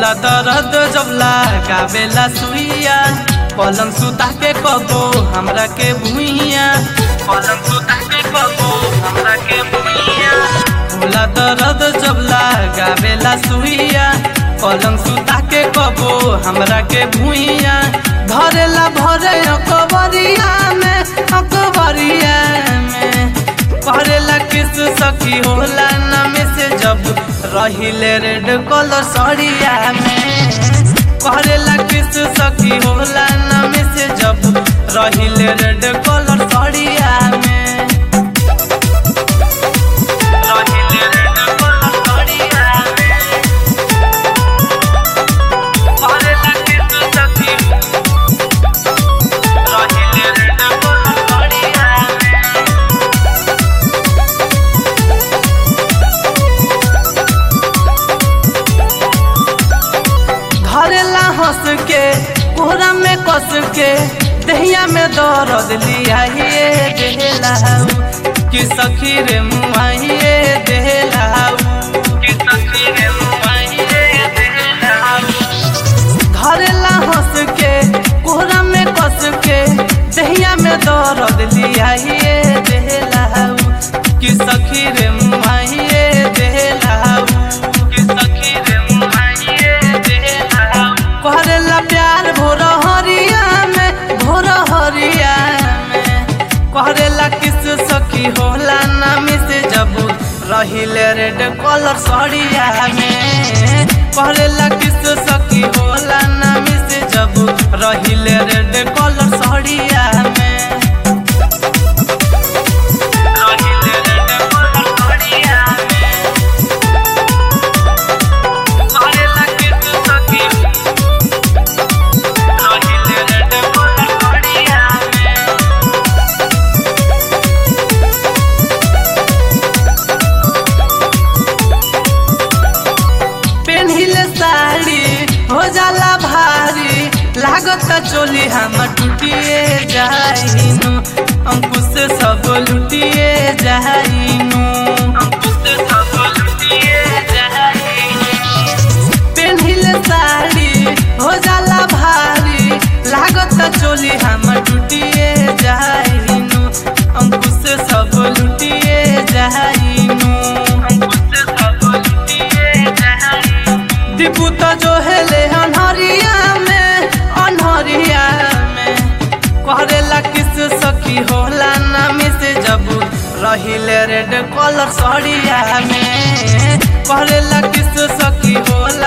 होला दर्द जब लगावेला सुइया पलंग सुता के कबो हमरा के भुइया पलंग सुता के कबो हमरा के भुइया होला दर्द जब लगावेला सुइया पलंग सुता के कबो हमरा के भुइया धरेला भरे अकबरिया में करेला किस सखी होला नामे से जब रहिले रेड कलर सड़िया में करेला किस सखी होला नामे से जब रहिले रेड कलर सड़िया में रहिले रेड कलर सड़िया में करेला किस सखी रहिले रेड कलर सड़िया धरेला हंस के कोहरा में कस के दहिया में दर्द लिया देला कि सखी रे मुआइए देला कि सखी रे मुआइए देला धरेला हंस के कोहरा में कस के दहिया में दर्द लिया देला कि सखी रे मुआइए देला कि सखी रे करेला प्यार भोर हरिया में करेला किस सखी होला नामी से जब रहिले रेड कलर सड़िया में करेला किस सखी होला नामी से जब रहिले रेड कलर सड़िया में रहिले रेड कलर सड़िया में करेला किस सखी हो जाला भारी लागत चोली हम टूटिए जाइनु अंकुश से सब लुटिए जाइनु अंकुश से सब लुटिए जाइनु पेन्हिले साड़ी हो जाला भारी लागत चोली हम टूटिए जाइनु अंकुश से सब लुटिए जाइनु अंकुश से सब लुटिए जाइनु दीपू तो जो हेले अनहरिया में करेला किस सखी होला नामी से जब रहिले रेड कलर सड़िया में करेला किस सखी होला